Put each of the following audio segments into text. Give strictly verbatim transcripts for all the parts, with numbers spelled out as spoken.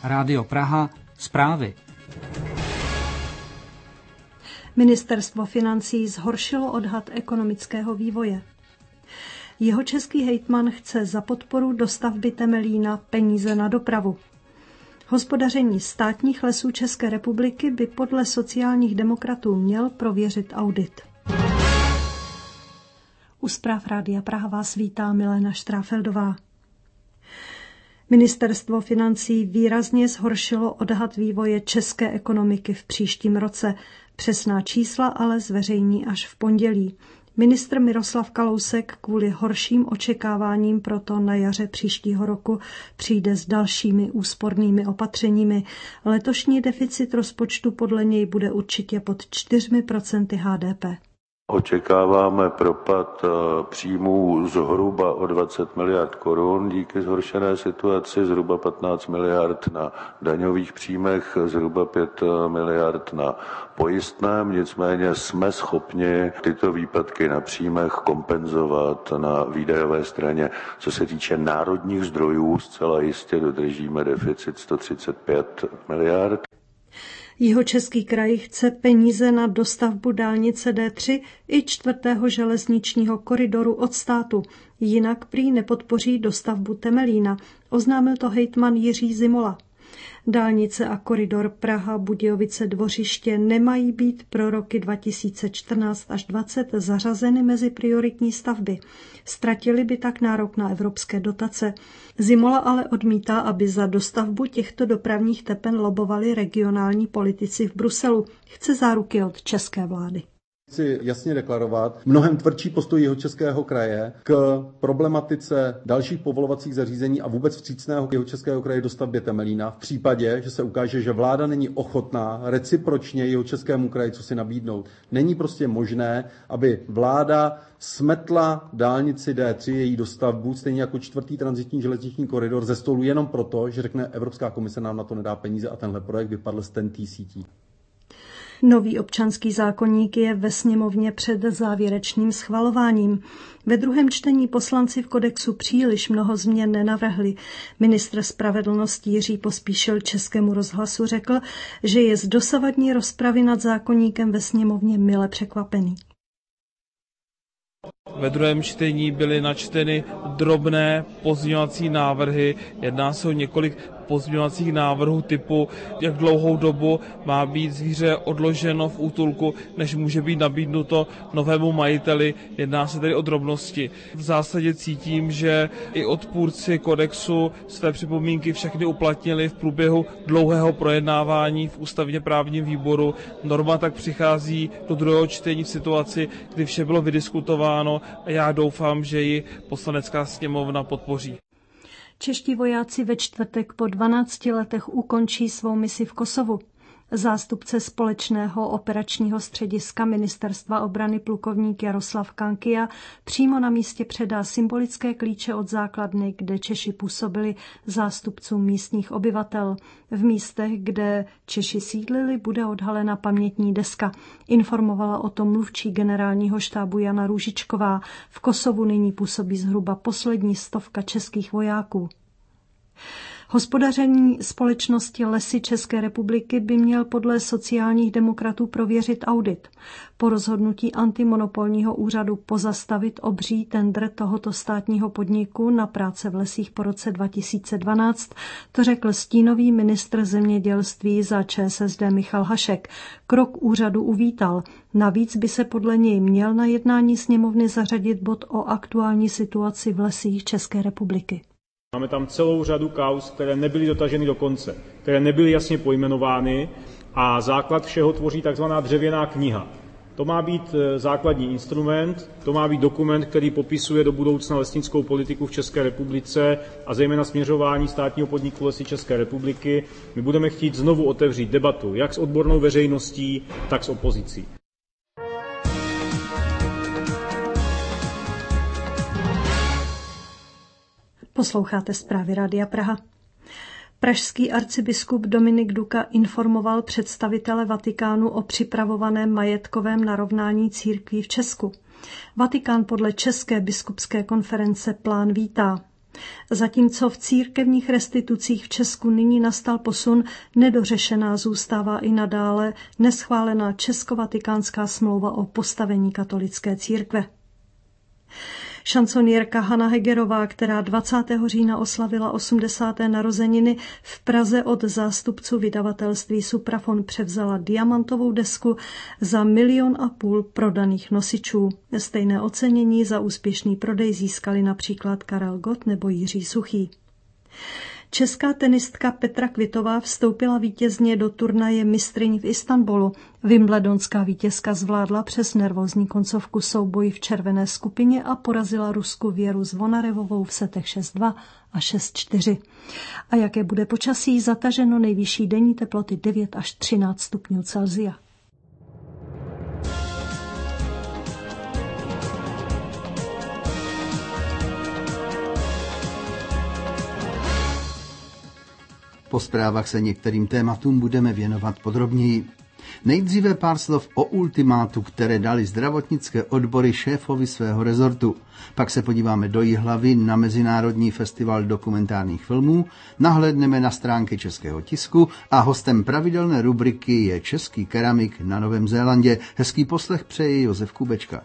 Rádio Praha, zprávy. Ministerstvo financí zhoršilo odhad ekonomického vývoje. Jihočeský hejtman chce za podporu dostavby Temelína peníze na dopravu. Hospodaření státních lesů České republiky by podle sociálních demokratů měl prověřit audit. U zpráv Rádia Praha vás vítá Milena Štráfeldová. Ministerstvo financí výrazně zhoršilo odhad vývoje české ekonomiky v příštím roce. Přesná čísla ale zveřejní až v pondělí. Ministr Miroslav Kalousek kvůli horším očekáváním proto na jaře příštího roku přijde s dalšími úspornými opatřeními. Letošní deficit rozpočtu podle něj bude určitě pod čtyřmi procenty H D P. Očekáváme propad příjmů zhruba o dvacet miliard korun díky zhoršené situaci, zhruba patnáct miliard na daňových příjmech, zhruba pět miliard na pojistném, nicméně jsme schopni tyto výpadky na příjmech kompenzovat na výdajové straně. Co se týče národních zdrojů, zcela jistě dodržíme deficit sto třicet pět miliard. Jihočeský kraj chce peníze na dostavbu dálnice D tři i čtvrtého železničního koridoru od státu. Jinak prý nepodpoří dostavbu Temelína, oznámil to hejtman Jiří Zimola. Dálnice a koridor Praha-Budějovice-Dvořiště nemají být pro roky dva tisíce čtrnáct až dvacet zařazeny mezi prioritní stavby. Ztratili by tak nárok na evropské dotace. Zimola ale odmítá, aby za dostavbu těchto dopravních tepen lobovali regionální politici v Bruselu. Chce záruky od české vlády. Chci jasně deklarovat mnohem tvrdší postoj Jihočeského kraje k problematice dalších povolovacích zařízení a vůbec vstřícného Jihočeského kraje dostavbě Temelína v případě, že se ukáže, že vláda není ochotná recipročně Jihočeskému kraji co si nabídnout. Není prostě možné, aby vláda smetla dálnici D tři, její dostavbu, stejně jako čtvrtý tranzitní železniční koridor ze stolu jenom proto, že řekne Evropská komise nám na to nedá peníze a tenhle projekt vypadl z T E N T sítí. Nový občanský zákoník je ve sněmovně před závěrečným schvalováním. Ve druhém čtení poslanci v kodexu příliš mnoho změn nenavrhli. Ministr spravedlnosti Jiří Pospíšil Českému rozhlasu řekl, že je z dosavadní rozpravy nad zákoníkem ve sněmovně mile překvapený. Ve druhém čtení byly načteny drobné pozměňovací návrhy. Jedná se o několik pozměňovacích návrhů typu, jak dlouhou dobu má být zvíře odloženo v útulku, než může být nabídnuto novému majiteli. Jedná se tedy o drobnosti. V zásadě cítím, že i odpůrci kodexu své připomínky všechny uplatnili v průběhu dlouhého projednávání v ústavně právním výboru. Norma tak přichází do druhého čtení v situaci, kdy vše bylo vydiskutováno a já doufám, že ji Poslanecká sněmovna podpoří. Čeští vojáci ve čtvrtek po dvanácti letech ukončí svou misi v Kosovu. Zástupce společného operačního střediska Ministerstva obrany plukovník Jaroslav Kankia přímo na místě předá symbolické klíče od základny, kde Češi působili, zástupcům místních obyvatel. V místech, kde Češi sídlili, bude odhalena pamětní deska. Informovala o tom mluvčí generálního štábu Jana Růžičková. V Kosovu nyní působí zhruba poslední stovka českých vojáků. Hospodaření společnosti Lesy České republiky by měl podle sociálních demokratů prověřit audit. Po rozhodnutí antimonopolního úřadu pozastavit obří tendr tohoto státního podniku na práce v lesích po roce dva tisíce dvanáct, to řekl stínový ministr zemědělství za Č S S D Michal Hašek. Krok úřadu uvítal. Navíc by se podle něj měl na jednání sněmovny zařadit bod o aktuální situaci v lesích České republiky. Máme tam celou řadu kauz, které nebyly dotaženy do konce, které nebyly jasně pojmenovány a základ všeho tvoří takzvaná dřevěná kniha. To má být základní instrument, to má být dokument, který popisuje do budoucna lesnickou politiku v České republice a zejména směřování státního podniku Lesy České republiky. My budeme chtít znovu otevřít debatu jak s odbornou veřejností, tak s opozicí. Posloucháte zprávy Rádia Praha. Pražský arcibiskup Dominik Duka informoval představitele Vatikánu o připravovaném majetkovém narovnání církví v Česku. Vatikán podle České biskupské konference plán vítá. Zatímco v církevních restitucích v Česku nyní nastal posun, nedořešená zůstává i nadále neschválená česko-vatikánská smlouva o postavení katolické církve. Šansonierka Hana Hegerová, která dvacátého října oslavila osmdesáté narozeniny, v Praze od zástupců vydavatelství Suprafon převzala diamantovou desku za milion a půl prodaných nosičů. Stejné ocenění za úspěšný prodej získali například Karel Gott nebo Jiří Suchý. Česká tenistka Petra Kvitová vstoupila vítězně do turnaje mistryň v Istanbulu. Wimbledonská vítězka zvládla přes nervózní koncovku souboj v červené skupině a porazila Rusku Věru Zvonarevovou v setech šest dva a šest čtyři. A jaké bude počasí? Zataženo, nejvyšší denní teploty devět až třináct stupňů Celsia. Po zprávách se některým tématům budeme věnovat podrobněji. Nejdříve pár slov o ultimátu, které dali zdravotnické odbory šéfovi svého rezortu. Pak se podíváme do Jihlavy na Mezinárodní festival dokumentárních filmů, nahlédneme na stránky českého tisku a hostem pravidelné rubriky je český keramik na Novém Zélandě. Hezký poslech přeje Josef Kubečka.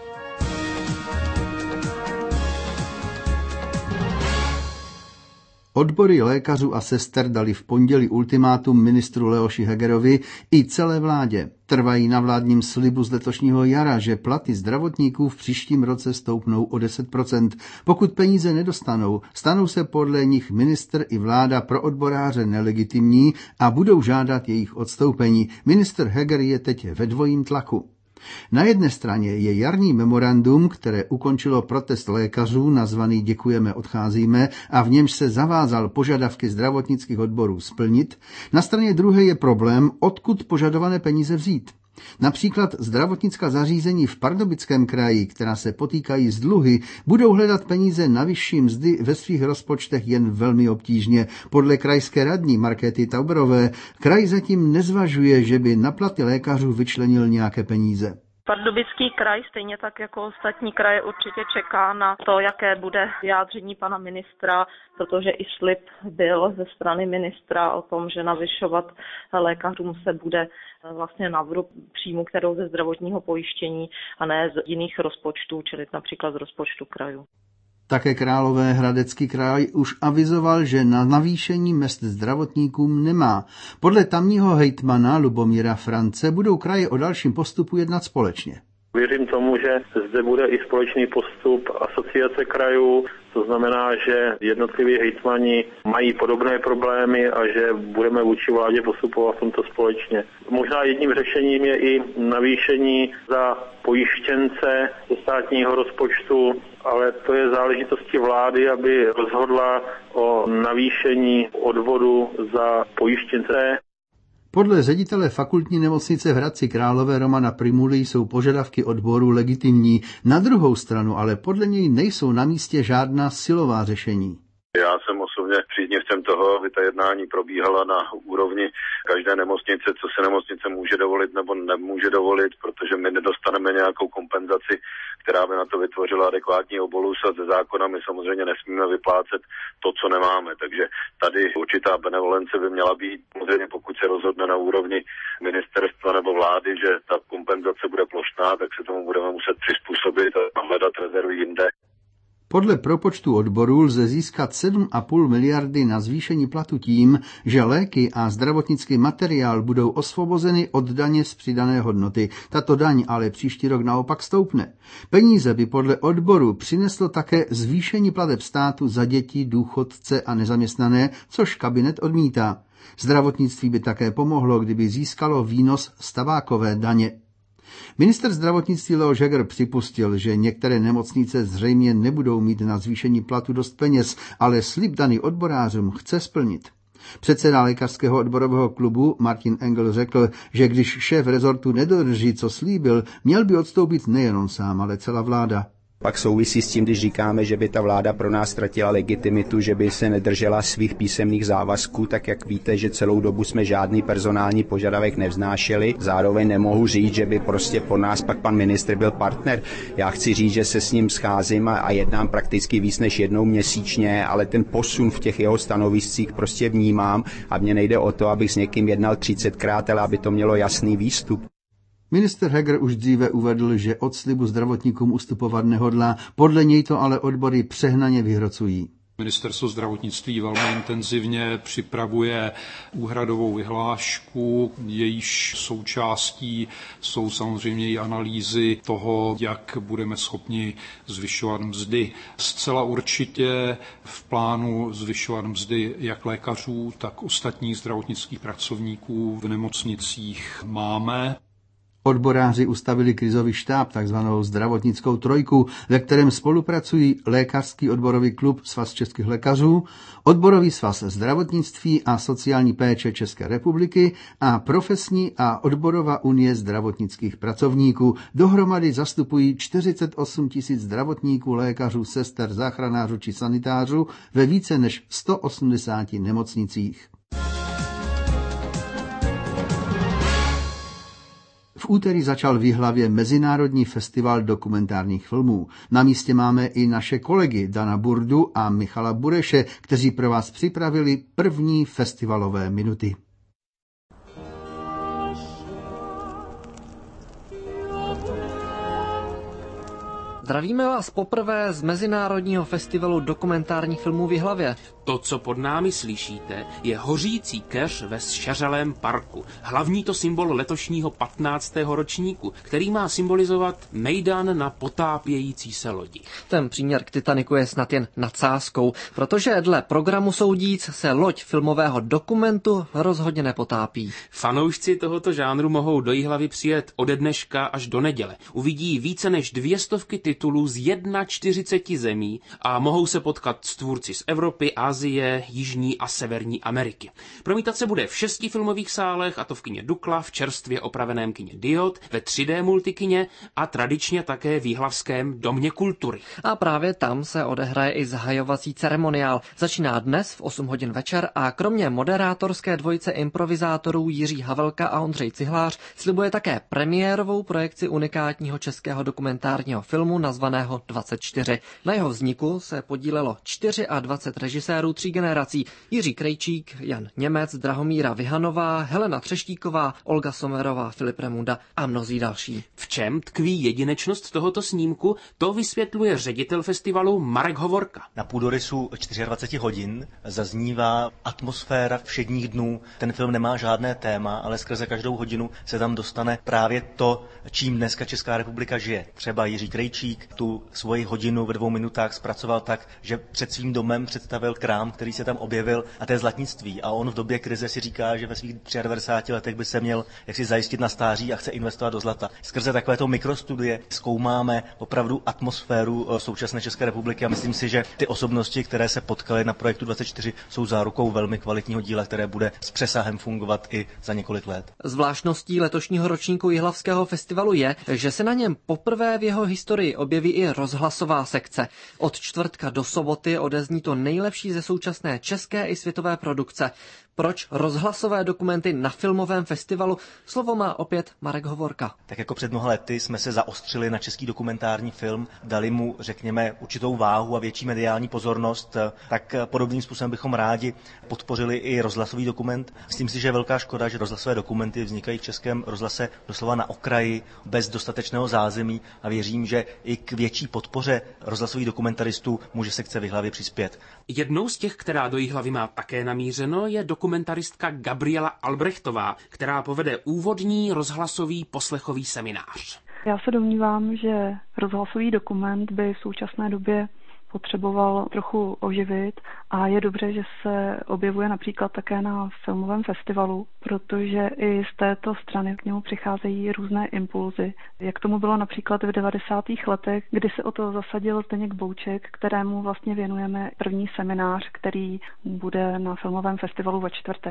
Odbory lékařů a sester dali v pondělí ultimátum ministru Leoši Hegerovi i celé vládě. Trvají na vládním slibu z letošního jara, že platy zdravotníků v příštím roce stoupnou o deset procent. Pokud peníze nedostanou, stanou se podle nich ministr i vláda pro odboráře nelegitimní a budou žádat jejich odstoupení. Ministr Heger je teď ve dvojím tlaku. Na jedné straně je jarní memorandum, které ukončilo protest lékařů nazvaný Děkujeme, odcházíme a v němž se zavázal požadavky zdravotnických odborů splnit. Na straně druhé je problém, odkud požadované peníze vzít. Například zdravotnická zařízení v Pardubickém kraji, která se potýkají s dluhy, budou hledat peníze na vyšší mzdy ve svých rozpočtech jen velmi obtížně. Podle krajské radní Markéty Tauberové, kraj zatím nezvažuje, že by na platy lékařů vyčlenil nějaké peníze. Pardubický kraj, stejně tak jako ostatní kraje, určitě čeká na to, jaké bude vyjádření pana ministra, protože i slib byl ze strany ministra o tom, že navyšovat lékařům se bude vlastně na vrub příjmu, kterou ze zdravotního pojištění a ne z jiných rozpočtů, čili například z rozpočtu krajů. Také Královéhradecký kraj už avizoval, že na navýšení mezd zdravotníkům nemá. Podle tamního hejtmana Lubomíra France budou kraje o dalším postupu jednat společně. Věřím tomu, že zde bude i společný postup asociace krajů, to znamená, že jednotliví hejtmani mají podobné problémy a že budeme vůči vládě postupovat v tomto společně. Možná jedním řešením je i navýšení za pojištěnce ze státního rozpočtu, ale to je záležitostí vlády, aby rozhodla o navýšení odvodu za pojištěnce. Podle ředitele fakultní nemocnice v Hradci Králové Romana Primuly jsou požadavky odboru legitimní. Na druhou stranu ale podle něj nejsou na místě žádná silová řešení. Já jsem osobně příznivcem toho, aby ta jednání probíhala na úrovni každé nemocnice, co se nemocnice může dovolit nebo nemůže dovolit, protože my nedostaneme nějakou kompenzaci, která by na to vytvořila adekvátní obolus a ze zákona my samozřejmě nesmíme vyplácet to, co nemáme. Takže tady určitá benevolence by měla být, samozřejmě pokud se rozhodne na úrovni ministerstva nebo vlády, že ta kompenzace bude plošná, tak se tomu budeme muset přizpůsobit a hledat rezervy jinde. Podle propočtu odboru lze získat sedm a půl miliardy na zvýšení platu tím, že léky a zdravotnický materiál budou osvobozeny od daně z přidané hodnoty. Tato daň ale příští rok naopak stoupne. Peníze by podle odboru přineslo také zvýšení plateb státu za děti, důchodce a nezaměstnané, což kabinet odmítá. Zdravotnictví by také pomohlo, kdyby získalo výnos z tabákové daně. Minister zdravotnictví Leoš Heger připustil, že některé nemocnice zřejmě nebudou mít na zvýšení platu dost peněz, ale slib daný odborářům chce splnit. Předseda lékařského odborového klubu Martin Engel řekl, že když šéf rezortu nedodrží, co slíbil, měl by odstoupit nejenom sám, ale celá vláda. Pak souvisí s tím, když říkáme, že by ta vláda pro nás ztratila legitimitu, že by se nedržela svých písemných závazků, tak jak víte, že celou dobu jsme žádný personální požadavek nevznášeli. Zároveň nemohu říct, že by prostě po nás pak pan ministr byl partner. Já chci říct, že se s ním scházím a, a jednám prakticky víc než jednou měsíčně, ale ten posun v těch jeho stanoviscích prostě vnímám a mně nejde o to, abych s někým jednal třicetkrát, ale aby to mělo jasný výstup. Minister Heger už dříve uvedl, že od slibu zdravotníkům ustupovat nehodlá, podle něj to ale odbory přehnaně vyhrocují. Ministerstvo zdravotnictví velmi intenzivně připravuje úhradovou vyhlášku, jejíž součástí jsou samozřejmě i analýzy toho, jak budeme schopni zvyšovat mzdy. Zcela určitě v plánu zvyšovat mzdy jak lékařů, tak ostatních zdravotnických pracovníků v nemocnicích máme. Odboráři ustavili krizový štáb, takzvanou zdravotnickou trojku, ve kterém spolupracují Lékařský odborový klub Svaz českých lékařů, Odborový svaz zdravotnictví a sociální péče České republiky a Profesní a odborová unie zdravotnických pracovníků. Dohromady zastupují čtyřicet osm tisíc zdravotníků, lékařů, sester, záchranářů či sanitářů ve více než sto osmdesáti nemocnicích. V úterý začal v Jihlavě Mezinárodní festival dokumentárních filmů. Na místě máme i naše kolegy Dana Burdu a Michala Bureše, kteří pro vás připravili první festivalové minuty. Zdravíme vás poprvé z Mezinárodního festivalu dokumentárních filmů v Jihlavě. To, co pod námi slyšíte, je hořící keř ve zšařalém parku. Hlavní to symbol letošního patnáctého ročníku, který má symbolizovat mejdan na potápějící se lodi. Ten příměr k Titaniku je snad jen nadsázkou, protože dle programu soudíc se loď filmového dokumentu rozhodně nepotápí. Fanoušci tohoto žánru mohou do Jihlavy přijet ode dneška až do neděle. Uvidí více než dvě stovky titulů z čtyřiceti jedna zemí a mohou se potkat s tvůrci z Evropy, Asie, Jižní a Severní Ameriky. Promítat se bude v šesti filmových sálech, a to v kině Dukla, v čerstvě opraveném kině Diod, ve tři dé multikině a tradičně také v jihlavském Domě kultury. A právě tam se odehraje i zahajovací ceremoniál. Začíná dnes v osm hodin večer a kromě moderátorské dvojice improvizátorů Jiří Havelka a Ondřej Cihlář slibuje také premiérovou projekci unikátního českého dokumentárního filmu nazvaného dvacet čtyři. Na jeho vzniku se podílelo dvacet čtyři režisérů tří generací: Jiří Krejčík, Jan Němec, Drahomíra Vyhanová, Helena Třeštíková, Olga Somerová, Filip Remunda a mnozí další. V čem tkví jedinečnost tohoto snímku, to vysvětluje ředitel festivalu Marek Hovorka. Na půdorysu dvacet čtyři hodin zaznívá atmosféra všedních dnů. Ten film nemá žádné téma, ale skrze každou hodinu se tam dostane právě to, čím dneska Česká republika žije. Třeba Jiří Krejčík tu svoji hodinu ve dvou minutách zpracoval tak, že před svým domem představil krám, který se tam objevil, a to je zlatnictví. A on v době krize si říká, že ve svých devadesáti třech letech by se měl jaksi zajistit na stáří a chce investovat do zlata. Skrze takovéto mikrostudie zkoumáme opravdu atmosféru současné České republiky a myslím si, že ty osobnosti, které se potkaly na projektu dvacet čtyři, jsou zárukou velmi kvalitního díla, které bude s přesahem fungovat i za několik let. Zvláštností letošního ročníku Jihlavského festivalu je, že se na něm poprvé v jeho historii objeví i rozhlasová sekce. Od čtvrtka do soboty odezní to nejlepší ze současné české i světové produkce. Proč rozhlasové dokumenty na filmovém festivalu? Slovo má opět Marek Hovorka. Tak jako před mnoha lety jsme se zaostřili na český dokumentární film, dali mu, řekněme, určitou váhu a větší mediální pozornost, tak podobným způsobem bychom rádi podpořili i rozhlasový dokument. Myslím si, že je velká škoda, že rozhlasové dokumenty vznikají v Českém rozhlase doslova na okraji, bez dostatečného zázemí, a věřím, že i k větší podpoře rozhlasových dokumentaristů může sekce v Jihlavě přispět. Jednou z těch, která do Jihlavy má také namířeno, je dokumentaristka Gabriela Albrechtová, která povede úvodní rozhlasový poslechový seminář. Já se domnívám, že rozhlasový dokument by v současné době potřeboval trochu oživit a je dobře, že se objevuje například také na filmovém festivalu, protože i z této strany k němu přicházejí různé impulzy. Jak tomu bylo například v devadesátých letech, kdy se o to zasadil Zdeněk Bouček, kterému vlastně věnujeme první seminář, který bude na filmovém festivalu ve čtvrtek.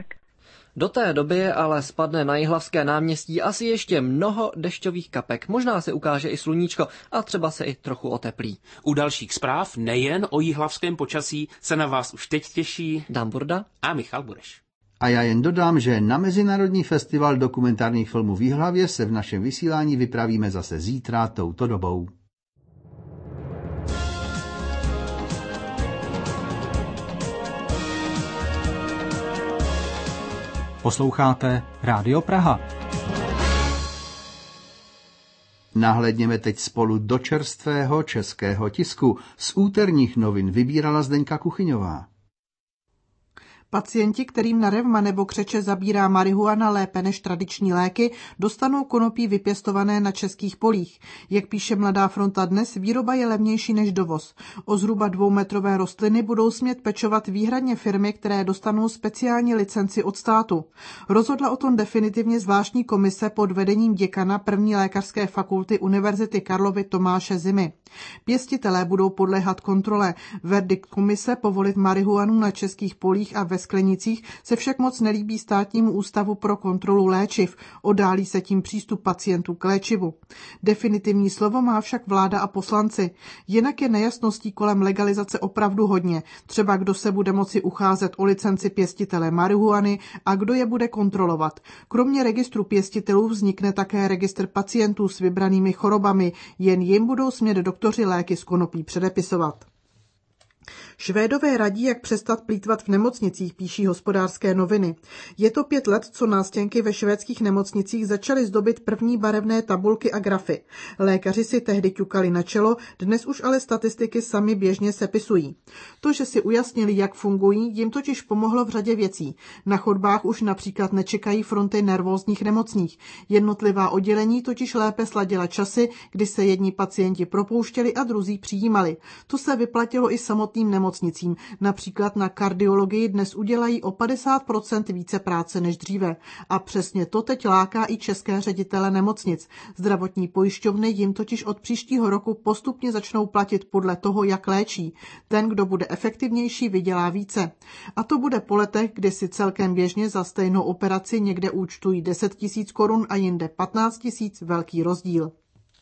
Do té doby ale spadne na Jihlavské náměstí asi ještě mnoho dešťových kapek. Možná se ukáže i sluníčko a třeba se i trochu oteplí. U dalších zpráv nejen o jihlavském počasí se na vás už teď těší Dan Burda a Michal Bureš. A já jen dodám, že na Mezinárodní festival dokumentárních filmů v Jihlavě se v našem vysílání vypravíme zase zítra touto dobou. Posloucháte Rádio Praha. Nahlédněme teď spolu do čerstvého českého tisku. Z úterních novin vybírala Zdeňka Kuchyňová. Pacienti, kterým na revma nebo křeče zabírá marihuana lépe než tradiční léky, dostanou konopí vypěstované na českých polích. Jak píše Mladá fronta dnes, výroba je levnější než dovoz. O zhruba dvoumetrové rostliny budou smět pečovat výhradně firmy, které dostanou speciální licenci od státu. Rozhodla o tom definitivně zvláštní komise pod vedením děkana první lékařské fakulty Univerzity Karlovy Tomáše Zimy. Pěstitelé budou podléhat kontrole. Verdikt komise povolit marihuanu na českých polích a ve sklenicích se však moc nelíbí Státnímu ústavu pro kontrolu léčiv. Odálí se tím přístup pacientů k léčivu. Definitivní slovo má však vláda a poslanci. Jinak je nejasností kolem legalizace opravdu hodně. Třeba kdo se bude moci ucházet o licenci pěstitele marihuany a kdo je bude kontrolovat. Kromě registru pěstitelů vznikne také registr pacientů s vybranými chorobami. Jen jim budou smět doktoři léky z konopí předepisovat. Švédové radí, jak přestat plýtvat v nemocnicích, píší Hospodářské noviny. Je to pět let, co nástěnky ve švédských nemocnicích začaly zdobit první barevné tabulky a grafy. Lékaři si tehdy ťukali na čelo, dnes už ale statistiky sami běžně sepisují. To, že si ujasnili, jak fungují, jim totiž pomohlo v řadě věcí. Na chodbách už například nečekají fronty nervózních nemocných. Jednotlivá oddělení totiž lépe sladila časy, kdy se jedni pacienti propouštěli a druzí přijímali. To se vyplatilo i samotným nemocnicím. Například na kardiologii dnes udělají o padesát procent více práce než dříve. A přesně to teď láká i české ředitele nemocnic. Zdravotní pojišťovny jim totiž od příštího roku postupně začnou platit podle toho, jak léčí. Ten, kdo bude efektivnější, vydělá více. A to bude po letech, kdy si celkem běžně za stejnou operaci někde účtují deset tisíc korun a jinde patnáct tisíc, velký rozdíl.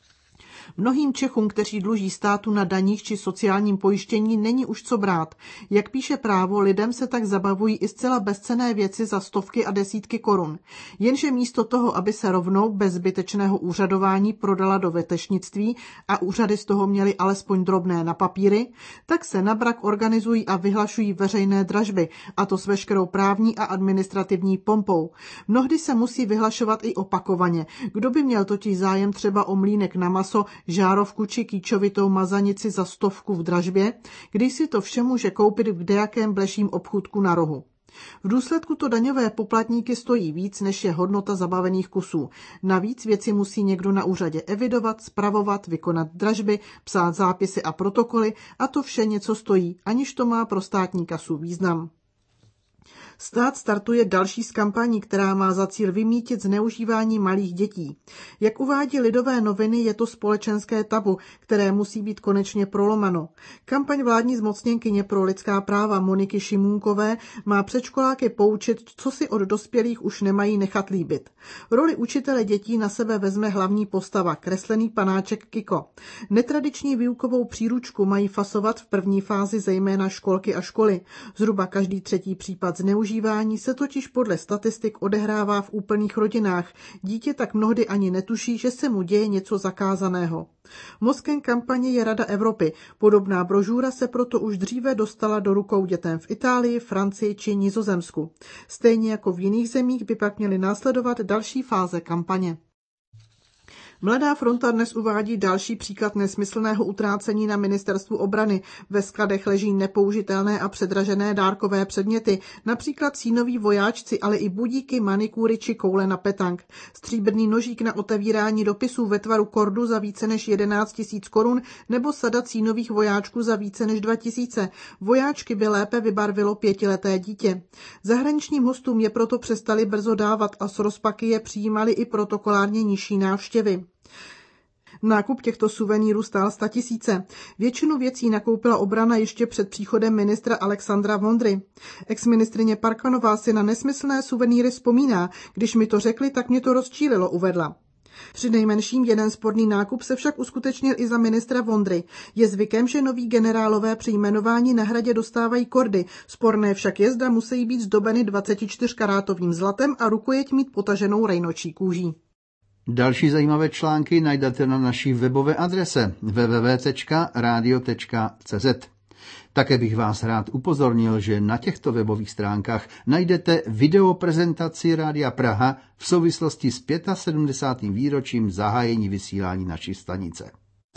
Mnohým Čechům, kteří dluží státu na daních či sociálním pojištění, není už co brát. Jak píše Právo, lidem se tak zabavují i zcela bezcenné věci za stovky a desítky korun. Jenže místo toho, aby se rovnou bez zbytečného úřadování prodala do vetešnictví a úřady z toho měly alespoň drobné na papíry, tak se na brak organizují a vyhlašují veřejné dražby, a to s veškerou právní a administrativní pompou. Mnohdy se musí vyhlašovat i opakovaně. Kdo by měl totiž zájem třeba o mlýnek na maso, žárovku či kýčovitou mazanici za stovku v dražbě, když si to vše může koupit v kdejakém bleším obchůdku na rohu. V důsledku to daňové poplatníky stojí víc, než je hodnota zabavených kusů. Navíc věci musí někdo na úřadě evidovat, spravovat, vykonat dražby, psát zápisy a protokoly a to vše něco stojí, aniž to má pro státní kasu význam. Stát startuje další z kampaní, která má za cíl vymýtit zneužívání malých dětí. Jak uvádí Lidové noviny, je to společenské tabu, které musí být konečně prolomeno. Kampaň vládní zmocněnkyně pro lidská práva Moniky Šimůnkové má předškoláky poučit, co si od dospělých už nemají nechat líbit. Roli učitele dětí na sebe vezme hlavní postava, kreslený panáček Kiko. Netradiční výukovou příručku mají fasovat v první fázi zejména školky a školy. Zhruba každý třetí případ zneužívání se totiž podle statistik odehrává v úplných rodinách. Dítě tak mnohdy ani netuší, že se mu děje něco zakázaného. Mozkem kampaně je Rada Evropy. Podobná brožura se proto už dříve dostala do rukou dětem v Itálii, Francii či Nizozemsku. Stejně jako v jiných zemích by pak měly následovat další fáze kampaně. Mladá fronta dnes uvádí další příklad nesmyslného utrácení na ministerstvu obrany. Ve skladech leží nepoužitelné a předražené dárkové předměty, například sínoví vojáčci, ale i budíky, manikúry či koule na petank. Stříbrný nožík na otevírání dopisů ve tvaru kordu za více než jedenáct tisíc korun nebo sada sínových vojáčků za více než dva tisíce. Vojáčky by lépe vybarvilo pětileté dítě. Zahraničním hostům je proto přestali brzo dávat a s rozpaky je přijímali i protokolárně nižší návštěvy. Nákup těchto suvenýrů stál statisíce. Většinu věcí nakoupila obrana ještě před příchodem ministra Alexandra Vondry. Exministryně Parkanová si na nesmyslné suvenýry vzpomíná. Když mi to řekli, tak mě to rozčílilo, uvedla. Přinejmenším jeden sporný nákup se však uskutečnil i za ministra Vondry. Je zvykem, že noví generálové při jmenování na hradě dostávají kordy. Sporné však je, zda musí být zdobeny dvacetičtyřkarátovým zlatem a rukojeť mít potaženou rejnočí kůží. Další zajímavé články najdete na naší webové adrese w w w tečka radio tečka c z. Také bych vás rád upozornil, že na těchto webových stránkách najdete videoprezentaci Rádia Praha v souvislosti s sedmdesátým pátým výročím zahájení vysílání naší stanice.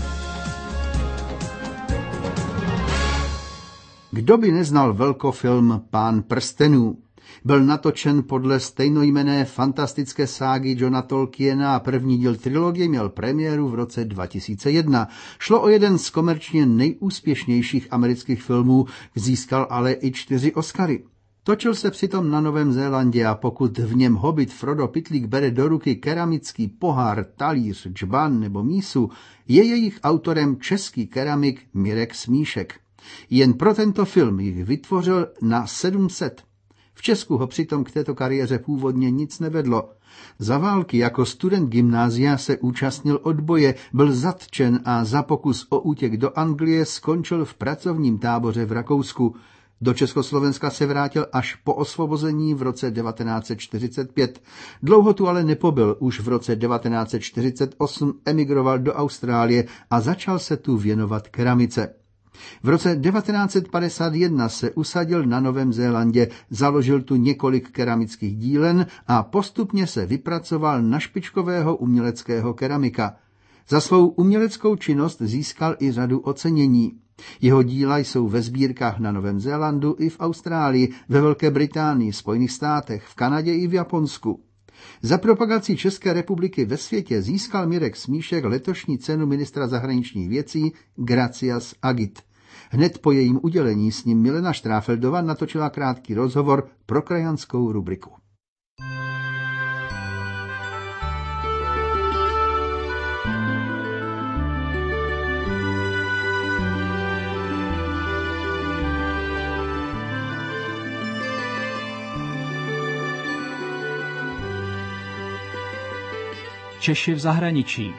Kdo by neznal velkofilm Pán prstenů? Byl natočen podle stejnojmenné fantastické ságy Johna Tolkiena a první díl trilogie měl premiéru v roce dva tisíce jedna. Šlo o jeden z komerčně nejúspěšnějších amerických filmů, získal ale i čtyři Oscary. Točil se přitom na Novém Zélandě a pokud v něm hobit Frodo Pytlík bere do ruky keramický pohár, talíř, džban nebo mísu, je jejich autorem český keramik Mirek Smíšek. Jen pro tento film jich vytvořil na sedm set. V Česku ho přitom k této kariéře původně nic nevedlo. Za války jako student gymnázia se účastnil odboje, byl zatčen a za pokus o útěk do Anglie skončil v pracovním táboře v Rakousku. Do Československa se vrátil až po osvobození v roce devatenáct set čtyřicet pět. Dlouho tu ale nepobyl, už v roce devatenáct set čtyřicet osm emigroval do Austrálie a začal se tu věnovat keramice. V roce devatenáct set padesát jedna se usadil na Novém Zélandě, založil tu několik keramických dílen a postupně se vypracoval na špičkového uměleckého keramika. Za svou uměleckou činnost získal i řadu ocenění. Jeho díla jsou ve sbírkách na Novém Zélandu i v Austrálii, ve Velké Británii, Spojených státech, v Kanadě i v Japonsku. Za propagaci České republiky ve světě získal Mirek Smíšek letošní cenu ministra zahraničních věcí Gracias Agit. Hned po jejím udělení s ním Milena Štráfeldová natočila krátký rozhovor pro krajanskou rubriku. Češi v zahraničí.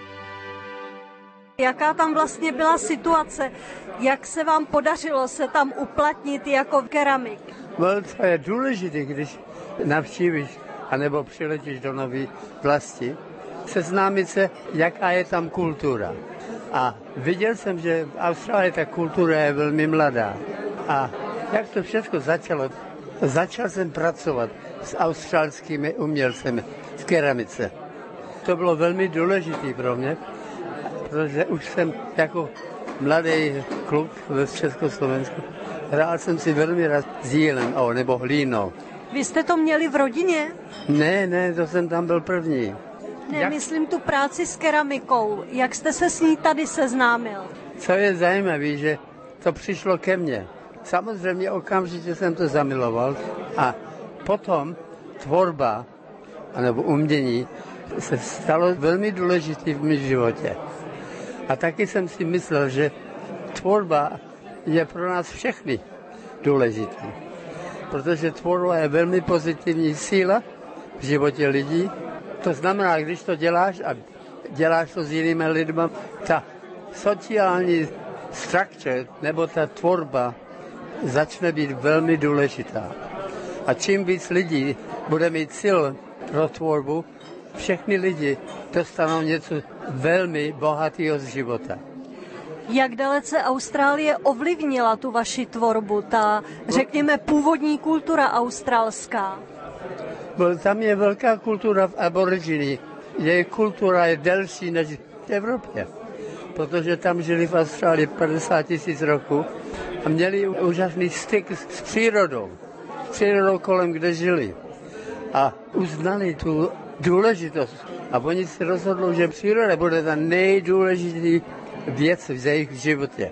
Jaká tam vlastně byla situace? Jak se vám podařilo se tam uplatnit jako keramik? No, to je důležité, když navštívíš anebo přiletíš do nové vlasti, seznámit se, jaká je tam kultura. A viděl jsem, že v Austrálii ta kultura je velmi mladá. A jak to všechno začalo? Začal jsem pracovat s australskými umělcemi v keramice. To bylo velmi důležité pro mě, protože už jsem jako mladý kluk ve Československu hrál jsem si velmi rád s jílem nebo hlínou. Vy jste to měli v rodině? Ne, ne, to jsem tam byl první. Ne, Jak... myslím tu práci s keramikou. Jak jste se s ní tady seznámil? Co je zajímavé, že to přišlo ke mně. Samozřejmě okamžitě jsem to zamiloval a potom tvorba nebo umění se stalo velmi důležitý v mém životě. A taky jsem si myslel, že tvorba je pro nás všechny důležitý. Protože tvorba je velmi pozitivní síla v životě lidí. To znamená, když to děláš a děláš to s jinými lidmi, ta sociální structure nebo ta tvorba začne být velmi důležitá. A čím víc lidí bude mít sil pro tvorbu, všechny lidi dostanou něco velmi bohatého z života. Jak dalece Austrálie ovlivnila tu vaši tvorbu, ta, řekněme, původní kultura australská? Byl, tam je velká kultura v aboriginy. Její kultura je delší než v Evropě, protože tam žili v Austrálii padesát tisíc roků a měli úžasný styk s přírodou. S přírodou kolem, kde žili. A uznali tu důležitost. A oni se rozhodli, že příroda bude ta nejdůležitější věc v jejich životě.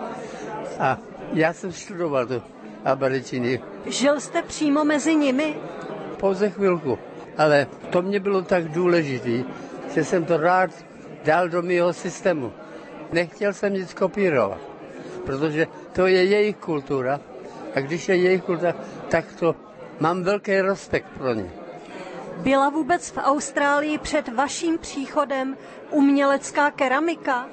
A já jsem studoval tu aboriginy. Žil jste přímo mezi nimi? Pouze chvilku. Ale to mě bylo tak důležité, že jsem to rád dal do mého systému. Nechtěl jsem nic kopírovat, protože to je jejich kultura a když je jejich kultura, tak to mám velký respekt pro ně. Byla vůbec v Austrálii před vaším příchodem umělecká keramika?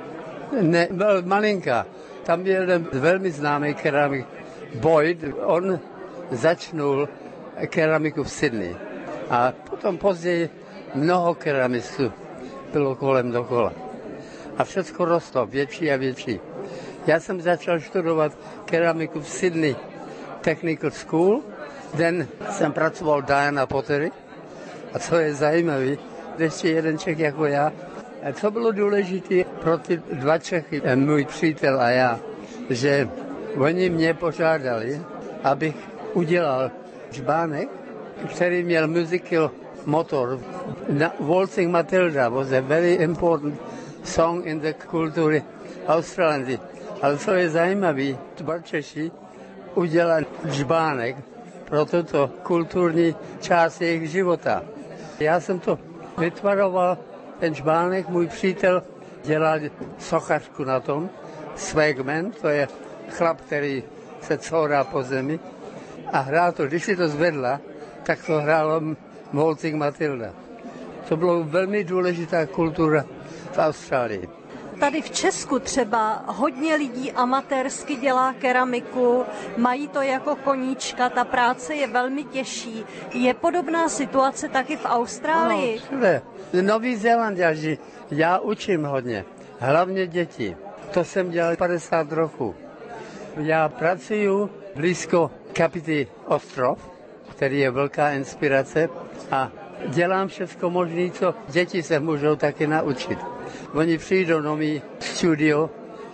Ne, byl malinká. Tam byl jeden velmi známý keramik, Boyd. On začnul keramiku v Sydney. A potom později mnoho keramistů bylo kolem dokola. A všechno rostlo, větší a větší. Já jsem začal studovat keramiku v Sydney Technical School. Den jsem pracoval Diana Pottery. A co je zajímavé, ještě jeden Čech jako já. A co bylo důležité pro ty dva Čechy, můj přítel a já, že oni mě požádali, abych udělal žbánek, který měl musical motor. Waltzing Matilda was a very important song in the kultury Australie. Ale co je zajímavé, dva Češi udělali žbánek pro tuto kulturní část jejich života. Já jsem to vytvaroval, ten žbánek, můj přítel dělal sochařku na tom, Swagman, to je chlap, který se courá po zemi a hrál to, když si to zvedla, tak to hrálo Waltzing Matilda. To bylo velmi důležitá kultura v Austrálii. Tady v Česku třeba hodně lidí amatérsky dělá keramiku, mají to jako koníčka, ta práce je velmi těžší. Je podobná situace taky v Austrálii? No, všude. Nový Zélanďaři, já učím hodně, hlavně děti. To jsem dělal padesát roků. Já pracuji blízko Kapity ostrov, který je velká inspirace a dělám všechno možné, co děti se můžou taky naučit. Oni přijdou do mý studio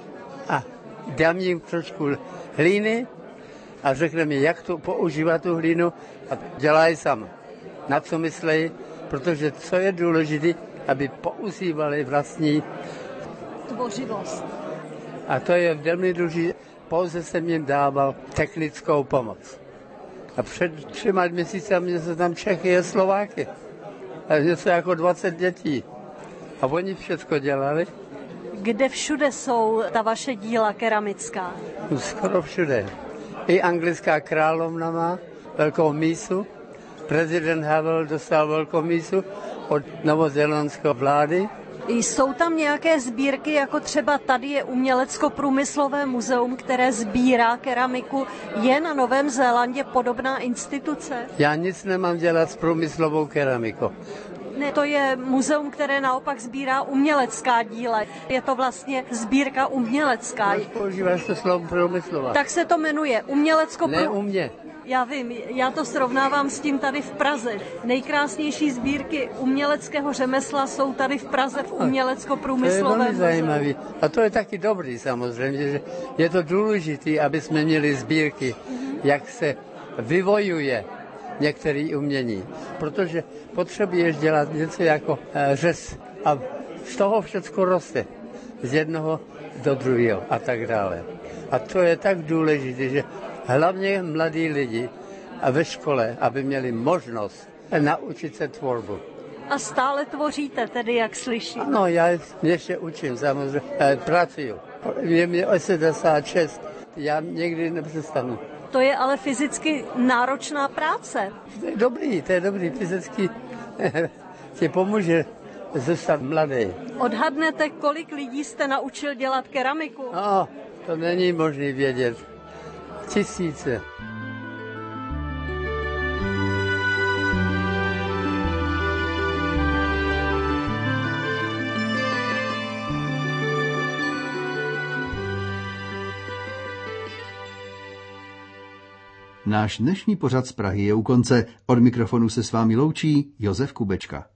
a dám jim trošku hlíny a řekne mi, jak to používat tu hlínu a dělají sami. Na co myslejí, protože co je důležité, aby používali vlastní tvořivost. A to je velmi důležité. Pouze jsem jim dával technickou pomoc. A před třema měsíci se tam Čechy a Slováky. A něco jako dvacet dětí. A oni všechno dělali. Kde všude jsou ta vaše díla keramická? Skoro všude. I anglická královna má velkou mísu. Prezident Havel dostal velkou mísu od novozélandské vlády. Jsou tam nějaké sbírky, jako třeba tady je Umělecko-průmyslové muzeum, které sbírá keramiku. Je na Novém Zélandě podobná instituce? Já nic nemám dělat s průmyslovou keramikou. Ne, to je muzeum, které naopak sbírá umělecká díla. Je to vlastně sbírka umělecká. Máš používáš to slovo průmyslová. Tak se to jmenuje Umělecko... Ne u mě. Já vím, já to srovnávám s tím tady v Praze. Nejkrásnější sbírky uměleckého řemesla jsou tady v Praze v Umělecko-průmyslovém muzeu. To je velmi zajímavý. A to je taky dobrý samozřejmě, že je to důležité, aby jsme měli sbírky, mm-hmm. jak se vyvojuje některé umění. Protože potřebuješ dělat něco jako e, řez a z toho všechno roste. Z jednoho do druhého a tak dále. A to je tak důležité, že hlavně mladí lidi a ve škole, aby měli možnost naučit se tvorbu. A stále tvoříte tedy, jak slyším? No, já ještě učím, samozřejmě, pracuju. Je mi osmdesát šest, já někdy nepřestanu. To je ale fyzicky náročná práce. To je dobrý, to je dobrý, fyzicky ti pomůže zůstat mladý. Odhadnete, kolik lidí jste naučil dělat keramiku? No, to není možné vědět. Tisíce. Náš dnešní pořad z Prahy je u konce. Od mikrofonu se s vámi loučí Josef Kubečka.